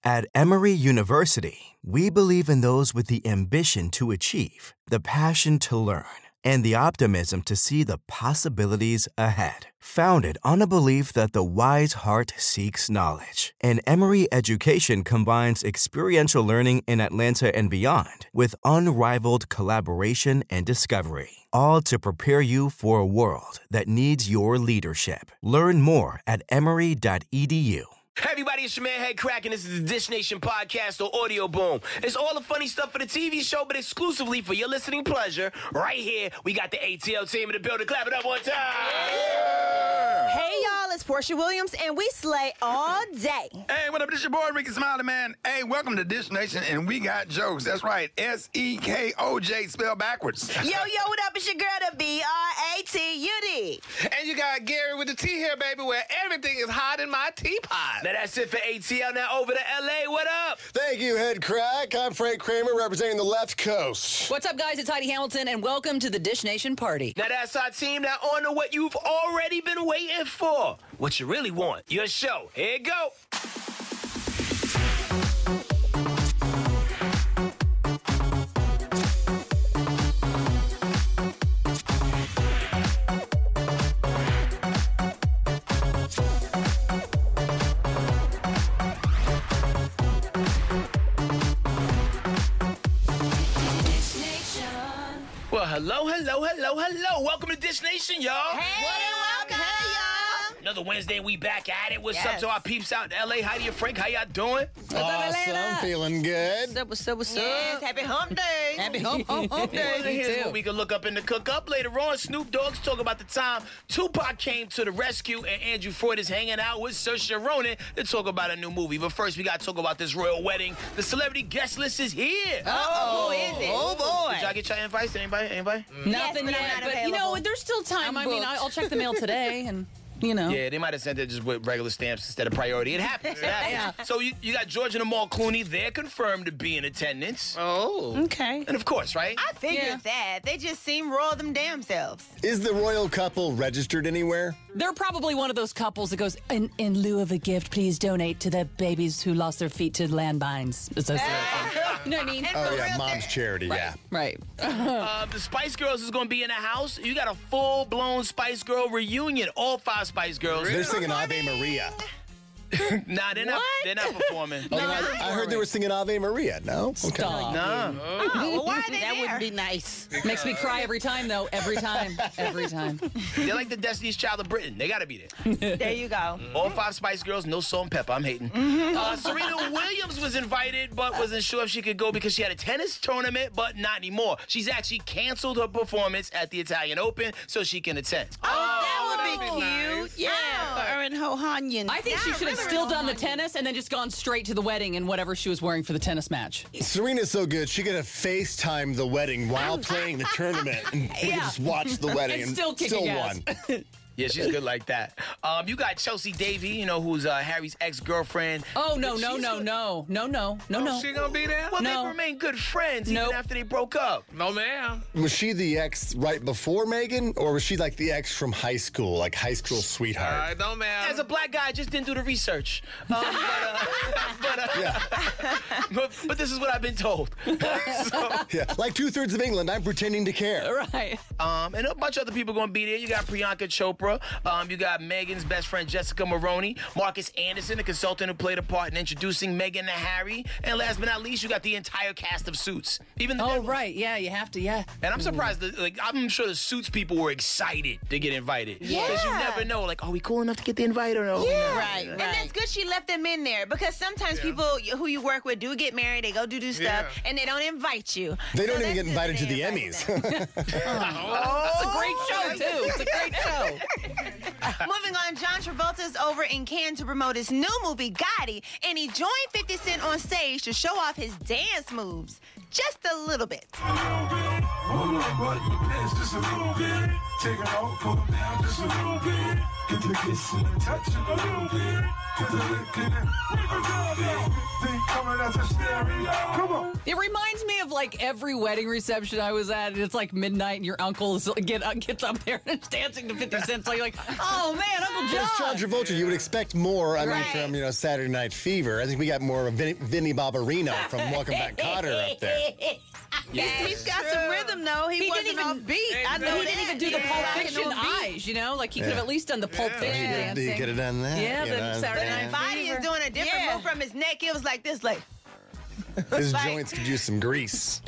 At Emory University, we believe in those with the ambition to achieve, the passion to learn, and the optimism to see the possibilities ahead. Founded on a belief that the wise heart seeks knowledge, and Emory education combines experiential learning in Atlanta and beyond with unrivaled collaboration and discovery, all to prepare you for a world that needs your leadership. Learn more at emory.edu. Hey everybody, it's your man Head Crack, and this is the Dish Nation podcast or Audio Boom. It's all the funny stuff for the TV show, but exclusively for your listening pleasure. Right here, we got the ATL team in the building. Clap it up one time. Yeah. Hey y'all, it's Portia Williams, and we slay all day. Hey, what up? This your boy Ricky Smiley, man. Hey, welcome to Dish Nation, and we got jokes. That's right, S-E-K-O-J spelled backwards. Yo, what up? It's your girl, the B-R-A-T-U-D. And you got Gary with the T here, baby, where everything is hot in my teapot. Now that's it for ATL. Now over to LA. What up? Thank you, Head Crack. I'm Frank Kramer representing the left coast. What's up, guys? It's Heidi Hamilton, and welcome to the Dish Nation party. Now that's our team. Now on to what you've already been waiting for. What you really want. Your show. Here you go. Well, hello. Welcome to Dish Nation, y'all. Hey, welcome. Hey, y'all. Another Wednesday, we back at it. What's up to our peeps out in L.A.? Heidi and Frank, how y'all doing? Awesome, feeling good. What's up? Yes, happy hump day. Happy hump day. Here's what we can look up in the cook-up later on. Snoop Dogg's talk about the time Tupac came to the rescue and Andrew Freud is hanging out with Saoirse Ronan to talk about a new movie. But first, we got to talk about this royal wedding. The celebrity guest list is here. Uh-oh. Who is it? Oh, boy. Did y'all get your invites? Anybody? Nothing Yes, yet, but I'm not but available. there's still time. I mean, I'll check the mail today and... Yeah, they might have sent it just with regular stamps instead of priority. It happens. Yeah. So you got George and Amal Clooney. They're confirmed to be in attendance. Oh. Okay. And of course, right? I figured that. They just seem royal them damn selves. Is the royal couple registered anywhere? They're probably one of those couples that goes, in lieu of a gift, please donate to the babies who lost their feet to landmines. You know what I mean? Oh, yeah, mom's charity, yeah. Right. The Spice Girls is going to be in the house. You got a full-blown Spice Girl reunion. All 5 Spice Girls. They're singing Ave Maria. Nah, they're not performing. I heard they were singing Ave Maria, no? Okay. Stop. Nah. Oh, well, why are they That there? wouldn't be nice. Makes me cry every time, though. Every time. They're like the Destiny's Child of Britain. They got to be there. There you go. All 5 Spice Girls, no salt and pepper. I'm hating. Serena Williams was invited, but wasn't sure if she could go because she had a tennis tournament, but not anymore. She's actually canceled her performance at the Italian Open so she can attend. That would be cute. Yeah, for her and Hohanyan. I think she should have still done the tennis and then just gone straight to the wedding and whatever she was wearing for the tennis match. Serena's so good, she could have FaceTimed the wedding while playing the tournament. And we could just watch the wedding And still kicking won. Yeah, she's good like that. You got Chelsea Davy, who's Harry's ex-girlfriend. Oh, no. She gonna be there? Well, No. they remain good friends even after they broke up. No, ma'am. Was she the ex right before Megan, or was she like the ex from high school, like high school sweetheart? No, ma'am. As a black guy, I just didn't do the research. But this is what I've been told. Yeah, like 2/3 of England, I'm pretending to care. Right. And a bunch of other people going to be there. You got Priyanka Chopra. You got Megan's best friend, Jessica Maroney. Marcus Anderson, the consultant who played a part in introducing Megan to Harry. And last but not least, you got the entire cast of Suits. Even the dead ones. Yeah, you have to, yeah. And I'm surprised, I'm sure the Suits people were excited to get invited. Because you never know, are we cool enough to get the invite or no? Yeah. Right. And that's good she left them in there because sometimes people who you work with do get married, they go do stuff, and they don't invite you. They don't So even that's get good invited to that the they Emmys. invited It's a great show, too. It's a great show. Moving on, John Travolta's over in Cannes to promote his new movie, Gotti, and he joined 50 Cent on stage to show off his dance moves. Just a little bit. Hold up, but dance just a little bit. Take it off, pull it down just a little bit. Get the kiss and touch it a little bit. Get the lick in it, wiggle down there. Think coming out your stereo. Come on. It reminds me of like every wedding reception I was at, and it's like midnight, and your uncle gets up there and is dancing to 50 Cent. So you're like, oh man, Uncle John. It's John Travolta. You would expect more. I mean, from Saturday Night Fever. I think we got more of Vinny Barbarino from Welcome Back, Kotter up there. He's got some rhythm though. He wasn't off beat. I know he didn't even do the Pulp Fiction eyes. You know, like he could have at least done the Pulp Fiction dancing. He could have done that. Yeah, the Saturday Night His body is doing a different move from his neck. It was like this, like. His joints could use some grease.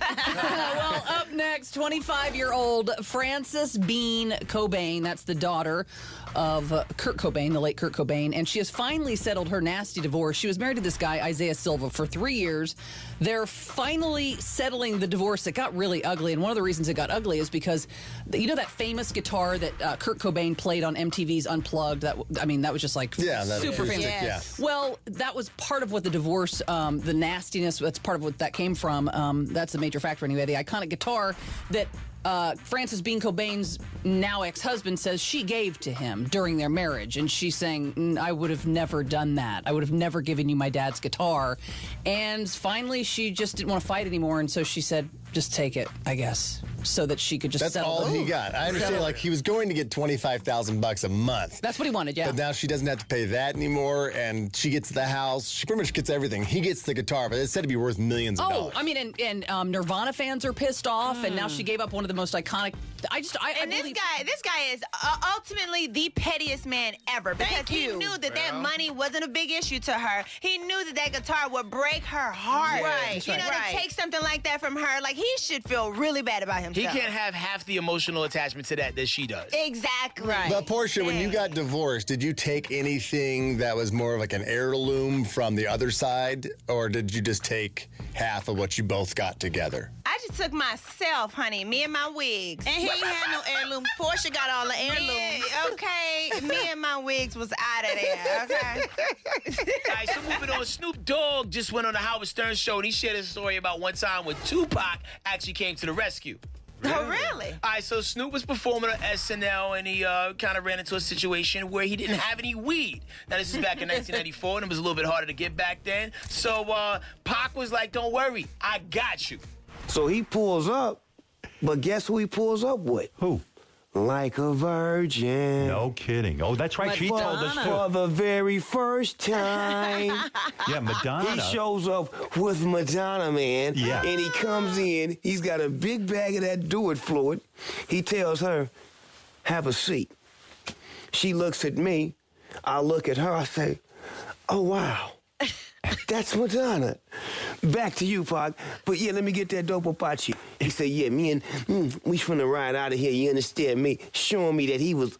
Well, up next, 25-year-old Frances Bean Cobain. That's the daughter of Kurt Cobain, the late Kurt Cobain. And she has finally settled her nasty divorce. She was married to this guy, Isaiah Silva, for 3 years. They're finally settling the divorce. It got really ugly. And one of the reasons it got ugly is because, you know, that famous guitar that Kurt Cobain played on MTV's Unplugged? That was just like super famous. Yeah. Well, that was part of what the divorce, the nastiness, that's part of what that came from. That's a major factor anyway. The iconic guitar that Frances Bean Cobain's now ex-husband says she gave to him during their marriage. And she's saying, I would have never done that. I would have never given you my dad's guitar. And finally, she just didn't want to fight anymore. And so she said, just take it, I guess, so that she could just settle. That's all he got. I understand, like, he was going to get $25,000 a month. That's what he wanted, yeah. But now she doesn't have to pay that anymore, and she gets the house. She pretty much gets everything. He gets the guitar, but it's said to be worth millions of dollars. I mean, and Nirvana fans are pissed off, and now she gave up one of the most iconic. This guy is ultimately the pettiest man ever, because he knew that money wasn't a big issue to her. He knew that guitar would break her heart. Right. You know, to take something like that from her, like, he should feel really bad about himself. He can't have half the emotional attachment to that she does. Exactly. Right. But Portia, when you got divorced, did you take anything that was more of like an heirloom from the other side, or did you just take half of what you both got together? I just took myself, honey, me and my wigs. And he ain't had no heirloom. Portia got all the heirlooms. Okay, me and my wigs was out of there, okay? All right, so moving on. Snoop Dogg just went on the Howard Stern show, and he shared a story about one time when Tupac actually came to the rescue. Oh, really? All right, so Snoop was performing on SNL, and he kind of ran into a situation where he didn't have any weed. Now, this is back in 1994, and it was a little bit harder to get back then. So Pac was like, don't worry, I got you. So he pulls up, but guess who he pulls up with? Who? Like a virgin. No kidding. Oh, that's right. She told us for the very first time. Yeah, Madonna. He shows up with Madonna, man. Yeah. And he comes in. He's got a big bag of that do-it fluid. He tells her, have a seat. She looks at me. I look at her. I say, oh, wow. That's Madonna. Back to you, Pac. But yeah, let me get that dope up out you. He said, yeah, me and we finna ride out of here, you understand me? Showing me that he was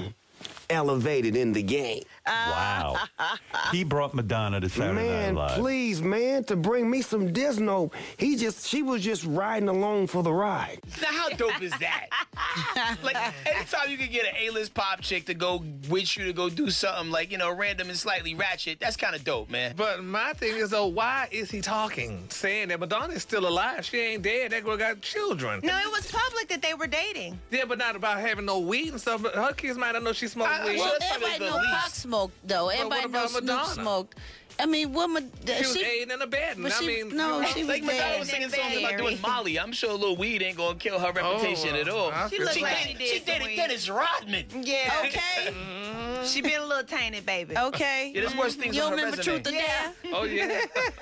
elevated in the game. Wow. He brought Madonna to Saturday Night Live. Man, please, man, to bring me some Disno. She was just riding along for the ride. Now, how dope is that? Like, anytime you can get an A-list pop chick to go with you to go do something like, you know, random and slightly ratchet, that's kind of dope, man. But my thing is, though, why is he talking? Saying that Madonna is still alive. She ain't dead. That girl got children. No, it was public that they were dating. Yeah, but not about having no weed and stuff. But her kids might not know she smoked weed. Well, everybody know Pac smoked, though. Everybody knows Snoop Madonna? Smoked. I mean, woman, she was aiding and abetting. She was like Madonna was singing songs about doing Molly. I'm sure a little weed ain't gonna kill her reputation at all. She looked like she did. She dated Dennis Rodman. Yeah. Okay. She been a little tainted, baby. Okay. Yeah, there's worse things you on her remember resume. Truth or Dare? Oh, yeah.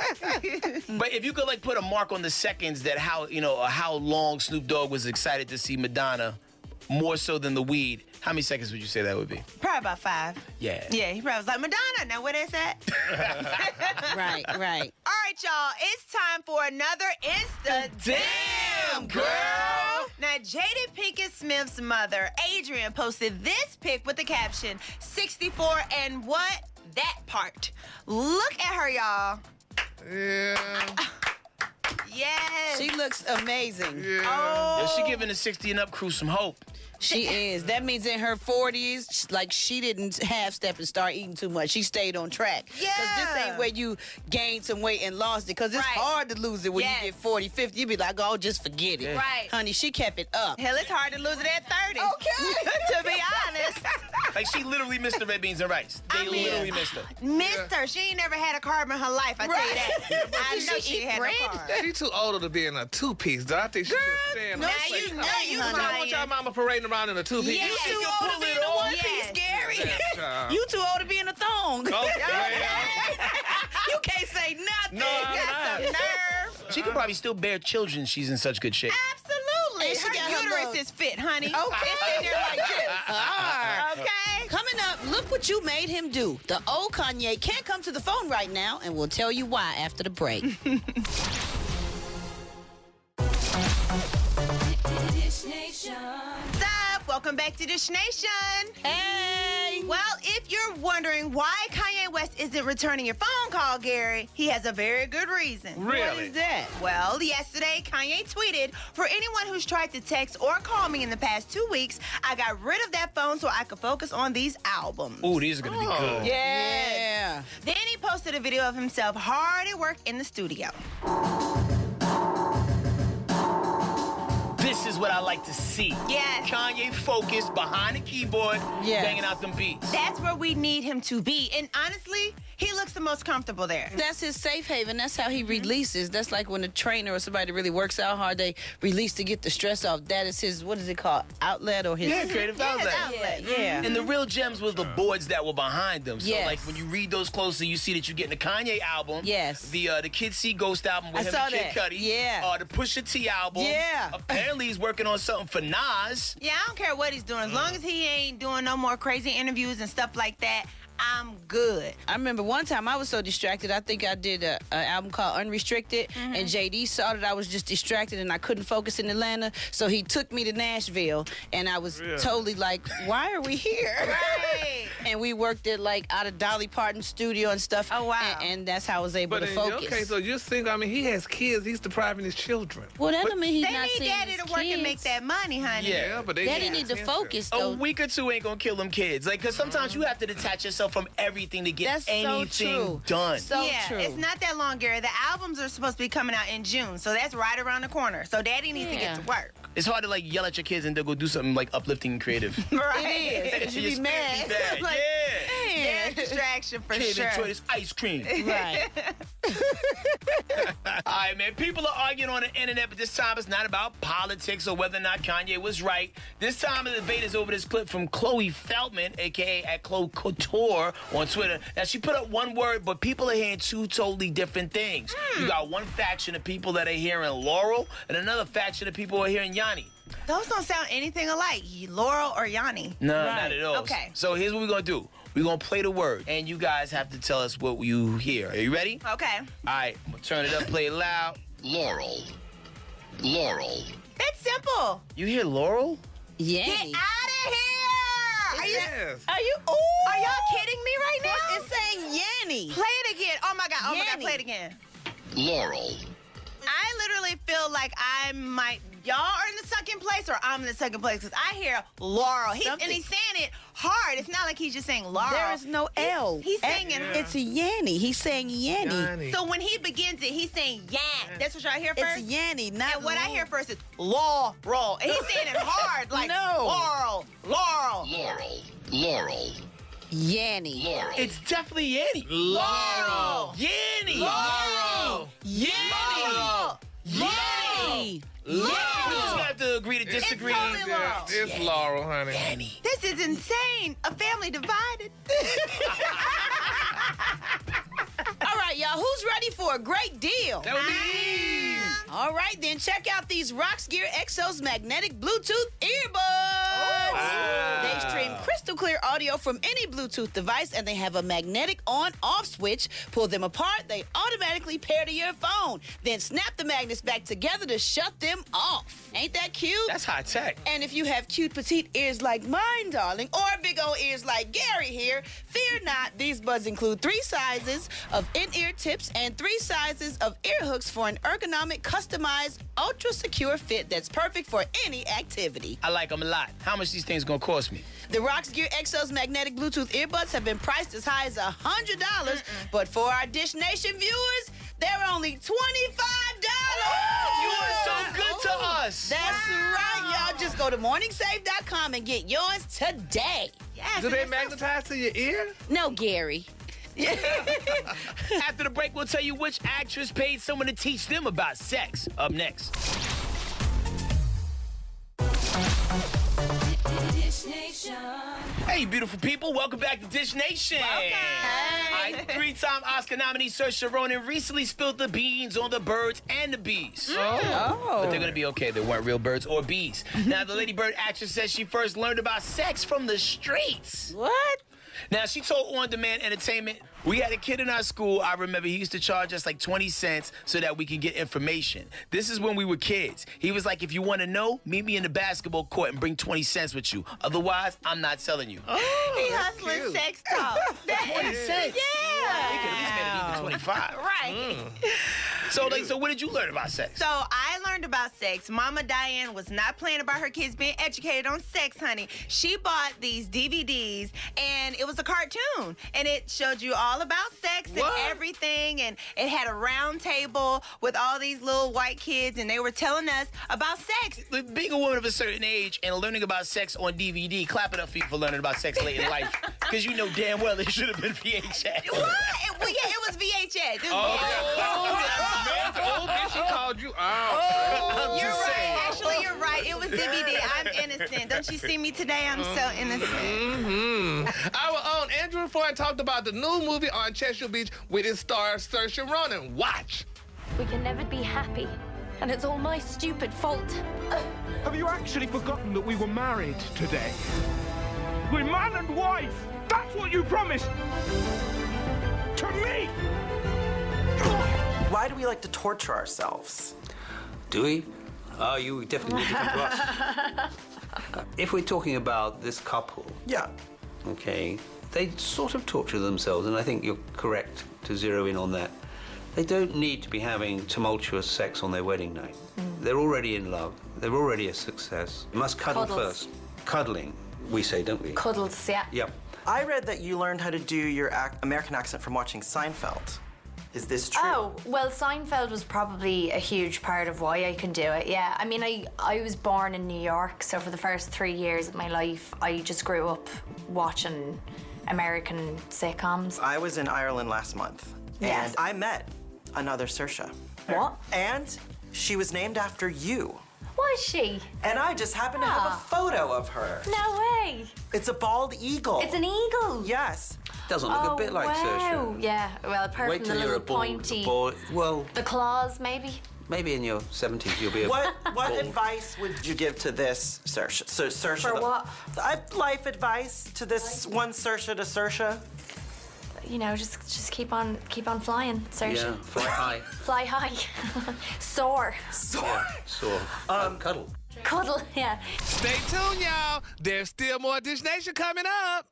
But if you could like put a mark on the seconds that how long Snoop Dogg was excited to see Madonna, more so than the weed, how many seconds would you say that would be? Probably about 5. Yeah. Yeah, he probably was like, Madonna, now where that's at? Right. All right, y'all, it's time for another Insta Damn Girl. Now, Jada Pinkett Smith's mother, Adrian, posted this pic with the caption, 64 and what? That part. Look at her, y'all. Yeah. Yes. She looks amazing. Yeah. Oh. Yo, she giving the 60 and up crew some hope. She is. That means in her 40s, like, she didn't half-step and start eating too much. She stayed on track. Yeah. Because this ain't where you gained some weight and lost it. Because it's hard to lose it when you get 40, 50. You be like, oh, just forget it. Right. Honey, she kept it up. Hell, it's hard to lose it at 30. Okay. To be honest. Like, she literally missed the red beans and rice. They literally missed her. Missed her. She ain't never had a carb in her life, I tell you that. I know she had no carb. She too old to be in a two-piece, though. I think she should stay in no, a you know you I want y'all mama parading around in a two-piece. You too old to be in a one-piece, Gary. You too old to be in a thong. You can't say nothing. No, You got some nerve. She could probably still bear children. She's in such good shape. Absolutely. And she Her got her uterus little- is fit, honey. Okay. It's in there like this. All right. Okay. Coming up, look what you made him do. The old Kanye can't come to the phone right now, and we'll tell you why after the break. What's up? Welcome back to Dish Nation. Hey. Well, if you're wondering why Kanye West isn't returning your phone call, Gary, he has a very good reason. Really? What is that? Well, yesterday, Kanye tweeted, "For anyone who's tried to text or call me in the past 2 weeks, I got rid of that phone so I could focus on these albums." Ooh, these are going to be good. Yeah. Then he posted a video of himself hard at work in the studio. This is what I like to see. Yes. Kanye focused behind the keyboard, banging out them beats. That's where we need him to be. And honestly, he looks the most comfortable there. That's his safe haven. That's how he releases. That's like when a trainer or somebody really works out hard, they release to get the stress off. That is his, what is it called? Outlet or his... Yeah, creative outlet. Yeah. And the real gems was the boards that were behind them. So, Yes. like, when you read those closely, you see that you're getting the Kanye album. Yes. The Kid See Ghost album with I him saw and Kid that. Cudi. Yeah. The Pusha T album. Yeah. Apparently, he's working on something for Nas. Yeah, I don't care what he's doing. As long as he ain't doing no more crazy interviews and stuff like that, I'm good. I remember one time I was so distracted. I think I did an album called Unrestricted, and JD saw that I was just distracted and I couldn't focus in Atlanta, so he took me to Nashville, and I was totally like, why are we here? Right. And we worked at like out of Dolly Parton's studio and stuff. Oh, wow. And that's how I was able But to in focus. your case, so you're single. I mean, he has kids. He's depriving his children. Well, that don't mean he's They not need seeing daddy his to work and make kids. that money, honey. Yeah, but they Daddy need to focus, though. A week or two ain't gonna kill them kids. Like, cause sometimes you have to detach yourself from everything to get That's so anything true. done. So yeah, true. it's not that long, Gary. The albums are supposed to be coming out in June, so that's right around the corner. So daddy needs to get to work. It's hard to like yell at your kids and they'll go do something like uplifting and creative. Right. It is. You Your be mad. spirit be bad. Like, Yeah. They're a distraction for Kid, sure. enjoy this ice cream. Right. All right, man. People are arguing on the internet, but this time it's not about politics or whether or not Kanye was right. This time the debate is over this clip from Chloe Feldman, a.k.a. at Chloe Couture on Twitter. Now, she put up one word, but people are hearing two totally different things. You got one faction of people that are hearing Laurel and another faction of people who are hearing Yanni. Those don't sound anything alike. Laurel or Yanni. No, not at all. Okay. So here's what we're going to do. We're going to play the word, and you guys have to tell us what you hear. Are you ready? Okay. All right, I'm going to turn it up, play it loud. Laurel. Laurel. It's simple. You hear Laurel? Yeah. Get out of here. Are you? Yes. Are you? Ooh. Are y'all kidding me right now? It's saying Yanni. Play it again. Oh my God. Oh my God. Yanni. Play it again. Laurel. I literally feel like I might. Y'all are in the second place, or I'm in the second place because I hear Laurel. And he's saying it hard. It's not like he's just saying Laurel. There is no L. He's saying it. It's a Yanni. He's saying Yanni. Yanni. So when he begins it, he's saying Yan. That's what y'all hear first. It's Yanni, not And what I Laurel. hear first is Laurel. And he's saying it hard, like No. Laurel, Laurel. Laurel. Laurel. Yanni. Laurel. It's definitely Yanni. Laurel. Yanni. Laurel. Yanni. Laurel. Yanni. We just have to agree to disagree. totally Laurel. It's Laurel, honey. Yanni. This is insane. A family divided. All right, y'all. Who's ready for a great deal? That would be Eve. All right, then check out these Rox Gear Exos magnetic Bluetooth earbuds. Wow. They stream crystal clear audio from any Bluetooth device, and they have a magnetic on-off switch. Pull them apart, they automatically pair to your phone. Then snap the magnets back together to shut them off. Ain't that cute? That's high tech. And if you have cute petite ears like mine, darling, or big old ears like Gary here, fear not. These buds include 3 sizes of in-ear tips and 3 sizes of ear hooks for an ergonomic, customized, ultra-secure fit that's perfect for any activity. I like them a lot. How much these things gonna cost me? The Rox Gear Exos magnetic Bluetooth earbuds have been priced as high as $100, but for our Dish Nation viewers, they're only $25. You are so good to us. us. That's right, y'all. Just go to morningsave.com and get yours today. Yes, Do they magnetize to your ear? No, Gary. After the break, we'll tell you which actress paid someone to teach them about sex. Up next. Dish Nation. Hey, beautiful people. Welcome back to Dish Nation. Welcome. All right, three-time Oscar nominee Saoirse Ronan recently spilled the beans on the birds and the bees. But they're going to be okay. They weren't real birds or bees. Now, the Lady Bird actress says she first learned about sex from the streets. What? Now, she told On Demand Entertainment, we had a kid in our school, I remember he used to charge us like 20 cents so that we could get information. This is when we were kids. He was like, if you want to know, meet me in the basketball court and bring 20 cents with you. Otherwise, I'm not selling you. He hustling sex talk. 20 cents? Yeah. He could at least made it even 25. Right. So what did you learn about sex? So I learned about sex. Mama Diane was not playing about her kids being educated on sex, honey. She bought these DVDs, and it was a cartoon, and it showed you all about sex and everything, and it had a round table with all these little white kids, and they were telling us about sex. Being a woman of a certain age and learning about sex on DVD, clap it up for you for learning about sex late in life, because you know damn well it should have been VHS. What? It was VHS. She called you out. You're right. Actually, you're right. It was DVD. I'm innocent. Don't you see me today? I'm so innocent. Our own Andrew Floyd talked about the new movie on Cheshire Beach with its star Saoirse Ronan. Watch. We can never be happy, and it's all my stupid fault. Have you actually forgotten that we were married today? We're man and wife. That's what you promised. To me. Why do we like to torture ourselves? Do we? Oh, you definitely need to come to us. If we're talking about this couple, yeah, okay, they sort of torture themselves, and I think you're correct to zero in on that. They don't need to be having tumultuous sex on their wedding night. They're already in love. They're already a success. You must cuddle Cuddles. first. Cuddling, we say, don't we? Cuddles, yeah. Yep. I read that you learned how to do your American accent from watching Seinfeld. Is this true? Oh, well, Seinfeld was probably a huge part of why I can do it, yeah. I mean, I was born in New York, so for the first 3 years of my life, I just grew up watching American sitcoms. I was in Ireland last month, Yes. and I met another Saoirse. What? And she was named after you. Was she? And I just happened to have a photo of her. No way. It's a bald eagle. It's an eagle? Yes. Doesn't look a bit like wow. Saoirse. Yeah, well, apart Wait from till the you're little a bald pointy... boy. Well, the claws, maybe? maybe in your 70s you'll be a What bald. advice would you give to this Saoirse? So Saoirse, For what? Life advice to this one Saoirse to Saoirse? You know, just keep on flying, Saoirse. Yeah, fly high. Fly high. Soar. Yeah, soar. Cuddle. Cuddle, yeah. Stay tuned, y'all. There's still more Dish Nation coming up.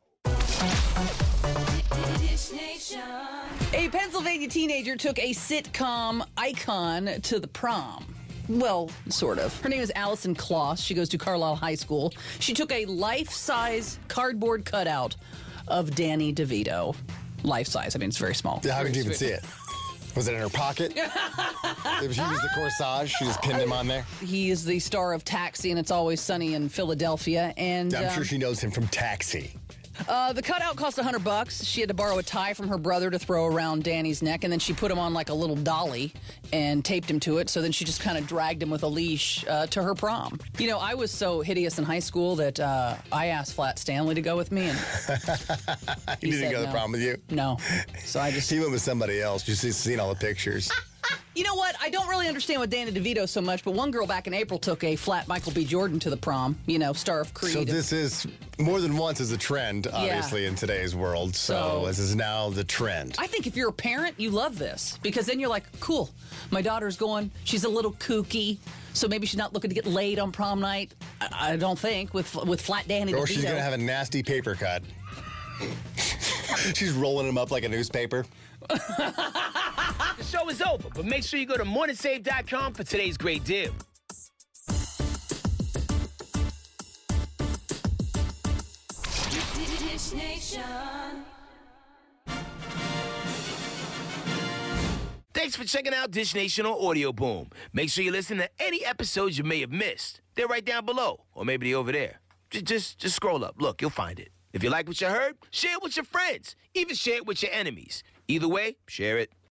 Dish Nation. A Pennsylvania teenager took a sitcom icon to the prom. Well, sort of. Her name is Allison Kloss. She goes to Carlisle High School. She took a life-size cardboard cutout of Danny DeVito. Life-size. I mean, it's very small. How could you even see it? Was it in her pocket? If she used the corsage, she just pinned him on there? He is the star of Taxi, and It's Always Sunny in Philadelphia. And I'm sure she knows him from Taxi. The cutout cost $100. She had to borrow a tie from her brother to throw around Danny's neck, and then she put him on like a little dolly and taped him to it. So then she just kind of dragged him with a leash to her prom. You know, I was so hideous in high school that I asked Flat Stanley to go with me, and He didn't said go to the no. prom with you? No. So I just... He went with somebody else. You've seen all the pictures. You know what? I don't really understand with Danny DeVito so much, but one girl back in April took a flat Michael B. Jordan to the prom, you know, star of Creed. So this is more than once is a trend, obviously, in today's world. So this is now the trend. I think if you're a parent, you love this because then you're like, cool, my daughter's going, she's a little kooky, so maybe she's not looking to get laid on prom night. I don't think with flat Danny DeVito. Or she's going to have a nasty paper cut. She's rolling him up like a newspaper. The show is over, but make sure you go to morningsave.com for today's great deal. Dish Nation. Thanks for checking out Dish Nation on Audio Boom. Make sure you listen to any episodes you may have missed. They're right down below, or maybe they're over there. Just scroll up. Look, you'll find it. If you like what you heard, share it with your friends. Even share it with your enemies. Either way, share it.